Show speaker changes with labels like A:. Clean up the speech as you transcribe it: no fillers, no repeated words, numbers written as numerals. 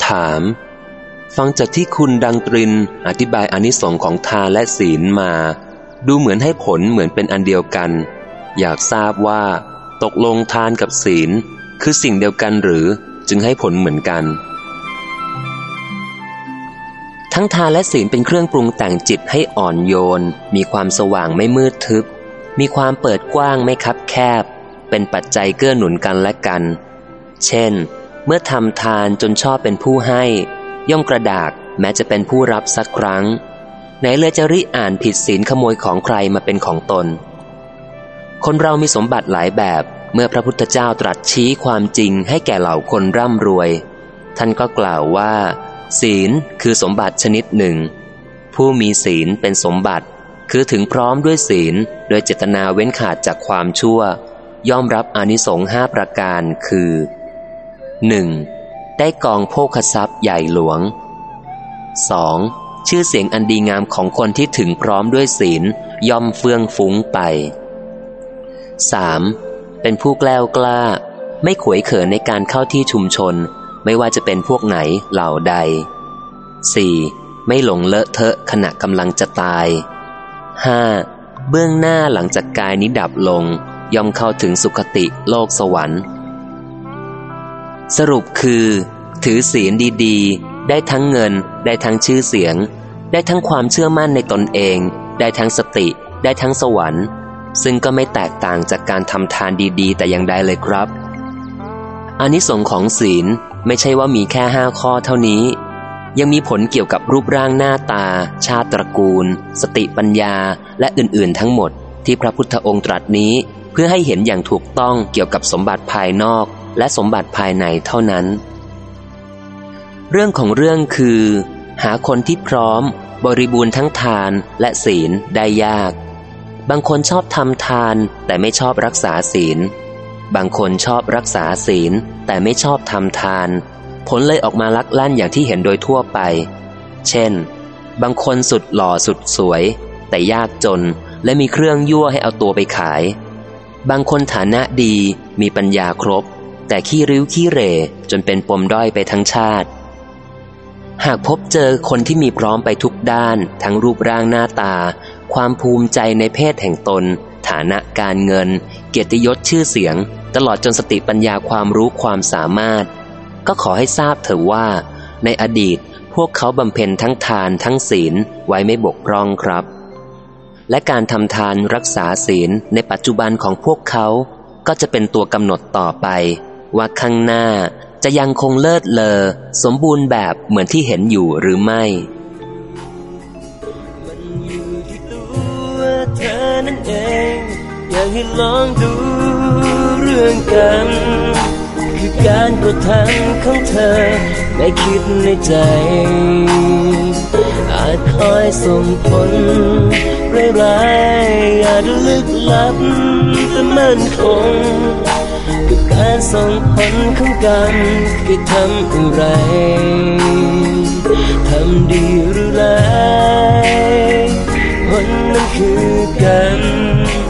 A: ถามฟังจากที่คุณดังตรินอธิบายอานิสงส์ของทานและศีลมาดูเหมือนให้ผลเหมือนเป็นอันเดียวกันอยากทราบว่าตกลงทานกับศีลคือสิ่งเดียวกันหรือจึงให้ผลเหมือนกันทั้งทานและศีลเป็นเครื่องปรุงแต่งจิตให้อ่อนโยนมีความสว่างไม่มืดทึบมีความเปิดกว้างไม่คับแคบเป็นปัจจัยเกื้อหนุนกันและกันเช่นเมื่อทำทานจนชอบเป็นผู้ให้ย่อมกระดากแม้จะเป็นผู้รับสักครั้งไหนเลยจะริอ่านผิดศีลขโมยของใครมาเป็นของตนคนเรามีสมบัติหลายแบบเมื่อพระพุทธเจ้าตรัสชี้ความจริงให้แก่เหล่าคนร่ำรวยท่านก็กล่าวว่าศีลคือสมบัติชนิดหนึ่งผู้มีศีลเป็นสมบัติคือถึงพร้อมด้วยศีลโดยเจตนาเว้นขาดจากความชั่วย่อมรับอานิสงส์5ประการคือ 1. ได้กองโภคทรัพย์ใหญ่หลวง 2. ชื่อเสียงอันดีงามของคนที่ถึงพร้อมด้วยศีลย่อมเฟื่องฟุ้งไป 3. เป็นผู้แกล้วกล้าไม่ขวยเขินในการเข้าที่ชุมชนไม่ว่าจะเป็นพวกไหนเหล่าใด 4. ไม่หลงเลอะเทอะขณะกำลังจะตาย 5. เบื้องหน้าหลังจากกายนี้ดับลงย่อมเข้าถึงสุคติโลกสวรรค์สรุปคือถือศีลดีๆได้ทั้งเงินได้ทั้งชื่อเสียงได้ทั้งความเชื่อมั่นในตนเองได้ทั้งสติได้ทั้งสวรรค์ซึ่งก็ไม่แตกต่างจากการทำทานดีๆแต่อย่างใดเลยครับอานิสงส์ของศีลไม่ใช่ว่ามีแค่5ข้อเท่านี้ยังมีผลเกี่ยวกับรูปร่างหน้าตาชาติตระกูลสติปัญญาและอื่นๆทั้งหมดที่พระพุทธองค์ตรัสนี้เพื่อให้เห็นอย่างถูกต้องเกี่ยวกับสมบัติภายนอกและสมบัติภายในเท่านั้นเรื่องของเรื่องคือหาคนที่พร้อมบริบูรณ์ทั้งทานและศีลได้ยากบางคนชอบทำทานแต่ไม่ชอบรักษาศีลบางคนชอบรักษาศีลแต่ไม่ชอบทำทานผลเลยออกมาลักลั่นอย่างที่เห็นโดยทั่วไปเช่นบางคนสุดหล่อสุดสวยแต่ยากจนและมีเครื่องยั่วให้เอาตัวไปขายบางคนฐานะดีมีปัญญาครบแต่ขี้ริ้วขี้เหร่จนเป็นปมด้อยไปทั้งชาติหากพบเจอคนที่มีพร้อมไปทุกด้านทั้งรูปร่างหน้าตาความภูมิใจในเพศแห่งตนฐานะการเงินเกียรติยศชื่อเสียงตลอดจนสติปัญญาความรู้ความสามารถก็ขอให้ทราบเถอะว่าในอดีตพวกเขาบำเพ็ญทั้งทานทั้งศีลไว้ไม่บกพร่องครับและการทำทานรักษาศีลในปัจจุบันของพวกเขาก็จะเป็นตัวกำหนดต่อไปว่าข้างหน้าจะยังคงเลิศเลอสมบูรณ์แบบเหมือนที่เห็นอยู่หรือไม่
B: มันอยู่ที่ตัวเธอนั่นเองอยากให้ลองดูเรื่องกันคือการกระทำของเธอไม่คิดในใจอาจคอยส่งผลร้ายๆอาจลึกลับแต่มั่นคงกับการส่งผลของกันคือทำอะไรทำดีหรือร้ายผลนั้นคือกัน